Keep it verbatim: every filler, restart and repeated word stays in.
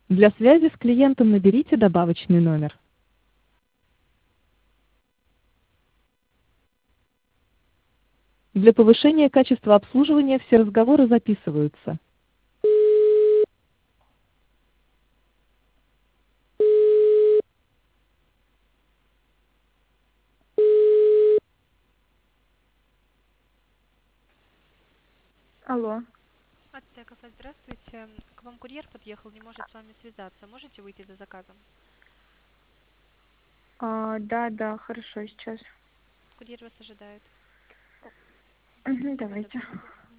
Для связи с клиентом наберите добавочный номер. Для повышения качества обслуживания все разговоры записываются. Алло. Аттека кафе, здравствуйте. К вам курьер подъехал, не может с вами связаться. Можете выйти за заказом? А, да, да, хорошо, сейчас. Курьер вас ожидает. Мгм, Секунда, давайте. подождите.